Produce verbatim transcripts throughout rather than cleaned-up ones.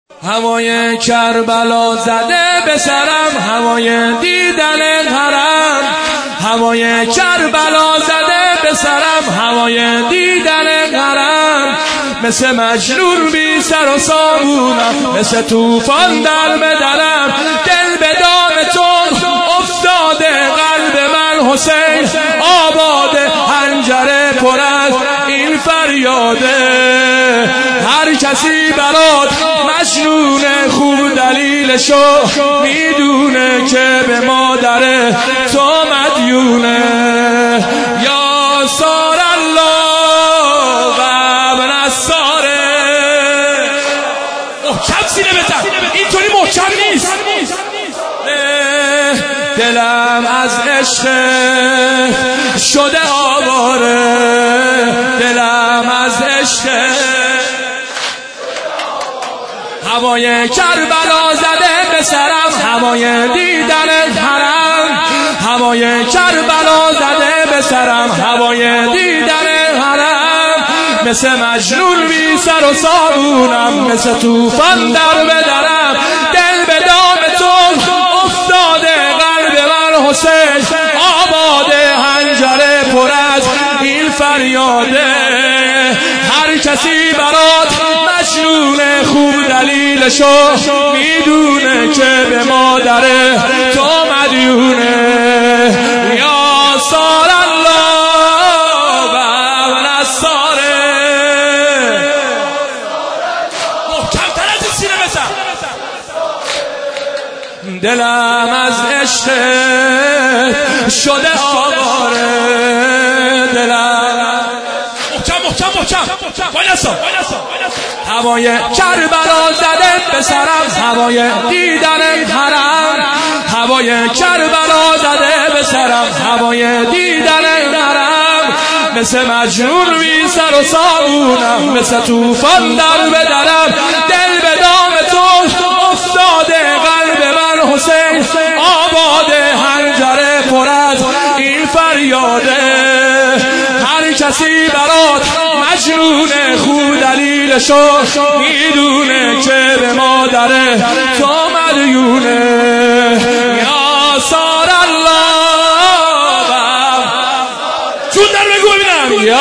هوای کربلا زده به سرم، هوای دیدن حرم. هوای کربلا زده به سرم، هوای دیدن حرم. مثل مجنون بی سر و سامونم، مثل طوفان در بدنم. دل به دام تو افتاده، قلب من حسین آباده. حنجره پر از این فریاده، هر کسی برات مجنونه. خوب دلیلشو میدونه که به مادر تو مدیونه. یا سار الله و ابن الساره. محکم سینه بزن، اینطوری محکم نیست. دلم از عشق شده آواره، دلم از عشق. هوای کربلا زده به سرم، هوای دیدن حرم. هوای کربلا زده به سرم، هوای دیدن حرم. مثل مجنون بی سر و سامونم، مثل طوفان در بدنم. دل به دام تو افتاده، قلب من حسین آباده. حنجره پر از این فریاده، هر کسی برات مجنونه. خوب دلیلشو میدونه که به مادر تو مدیونه. یا سار الله و ابن الساره. محکم تر از این سینه بزن. دلم از عشق شده آواره، دلم. محکم محکم محکم وایسا. هوای کربلا زده به سرم، هوای دیدن حرم. هوای کربلا زده به سرم، هوای دیدن حرم. مثل مجنون بی سر و سامونم، مثل طوفان در بدنم. دل به دام تو افتاده، قلب من حسین آباده. حنجره پر از این فریاده، هر کسی برات مجنونه. خوب دلیلشو میدونه که به مادر تو مدیونه. یا سار الله. چون در بگو ببینم. یا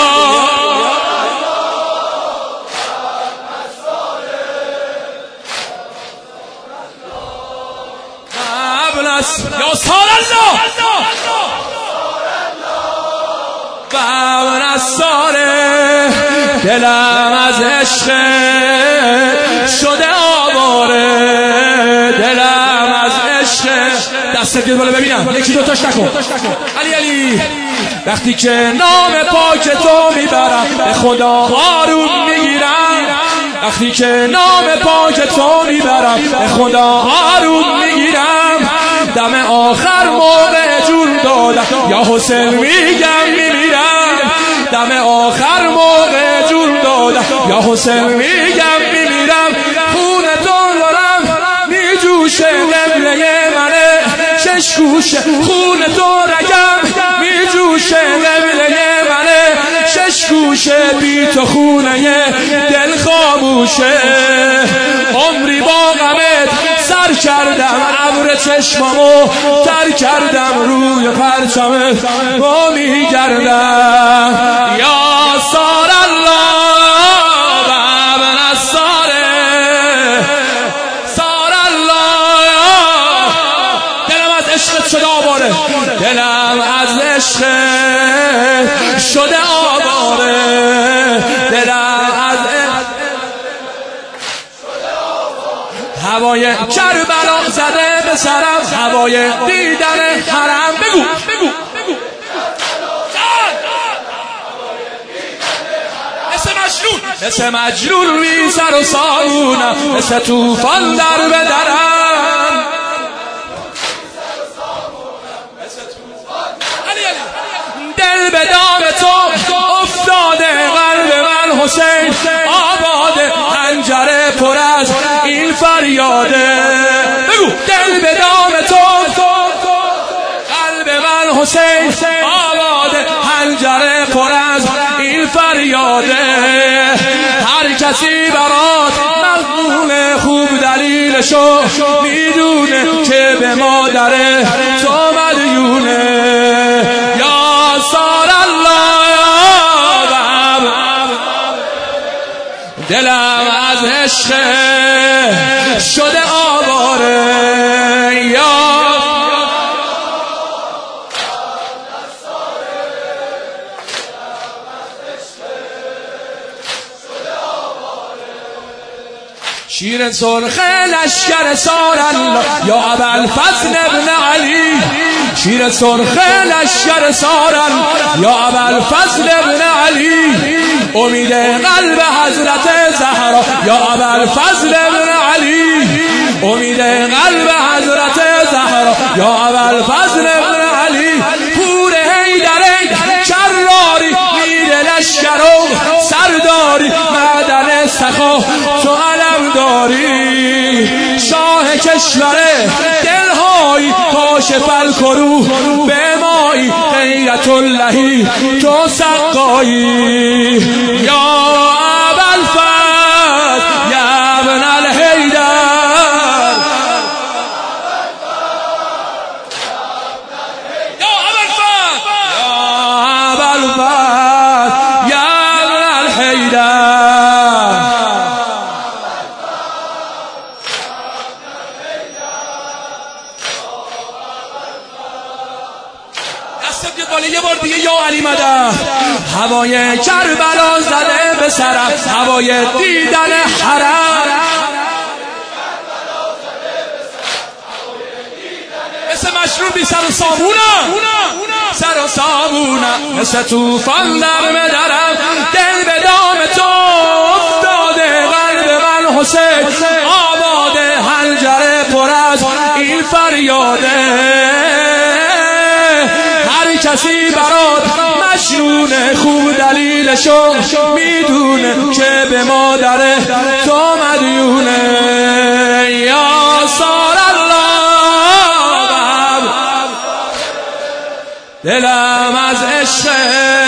یا سار الله و ابن الساره. دلم از عشق شده آواره، دلم از عشق. دست گیر بالا ببینم، یکی دوتاش نکن. علی علی. وقتی که نام پاک تو میبرم، به خدا آروم میگیرم. وقتی که نام پاک تو میبرم، به خدا آروم میگیرم. دم آخر موقع جون دادم، یا حسین میگم میمیرم. دم آخر موقع جون دادم، یا حسین میگم میمیرم. خون تو دارم میجوشه، قبله منه شش گوشه. خون تو رگم میجوشه، قبله منه شش گوشه. بی تو خونه دل خاموشه. عمری با غمت سر کردم، ابر چشمامو تر کردم. روی پرچمت با میگردم. یا سار الله و ابن الساره. سار الله. دلم از عشقت شده آواره، دلم از عشق شده آواره. دلم از هوای کربلا زده به سرم، هوای دیدن حرم. بگو بگو بگو. مثل مجنون، مثل مجنون بی سر و سامونم، مثل طوفان در بدنم. دل به دام تو افتاده، قلب من حسین آباده. حنجره پر از این فریاده. بگو. دل به دام تو، قلب من حسین آباده. حنجره پر از این فریاده، هر کسی برات مغمونه. خوب دلیلشو میدونه که به مادر تو مدیونه. یا سار الله دلم از عشق شده آواره. یا شیر سرخ لشکر سار الله یا ابوالفضل ابن علی. شیر سرخ لشکر سار الله یا ابوالفضل ابن علی. امید قلب حضرت زهرا یا ابوالفضل ابن علی. امید قلب حضرت زهرا یا ابوالفضل ابن علی. پور حیدر کراری میر لشکر و سرداری معدن سخا تو علم داری. شاه کشور دلهایی کاشف الکروه به مایی غیرت اللهی تو سقایی. یا ابوالفضل یا ابن الحیدر یا ابوالفضل یا ابوالفضل یا ابن الحیدر. یه بار دیگه یا علی مدد. هوای کربلا زده به سرم هوای دیدن حرم. مثل مشروب بی سر و صابونم سر و صابونم مثل توفان در مدرم. دل به دام تو افتاده قلب من حسین آباده. حنجره پر از این فریاده. کسی برات مجنونه خوب دلیلشو میدونه که به مادر تو مدیونه. یا سار الله دلم از عشق